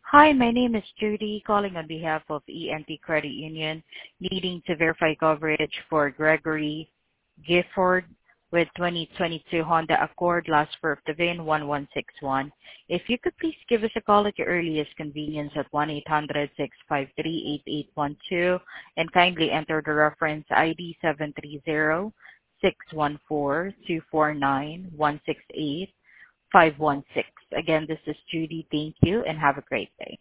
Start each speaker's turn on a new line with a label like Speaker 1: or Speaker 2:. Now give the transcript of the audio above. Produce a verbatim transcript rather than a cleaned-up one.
Speaker 1: Hi, my name is Judy, calling on behalf of E N T Credit Union, needing to verify coverage for Gregory Gifford with twenty twenty-two Honda Accord, last four of the V I N one one six one. If you could please give us a call at your earliest convenience at one eight hundred, six five three, eight eight one two and kindly enter the reference I D seven three zero, six one four, two four nine, one six eight, five one six. Again, this is Judy. Thank you and have a great day.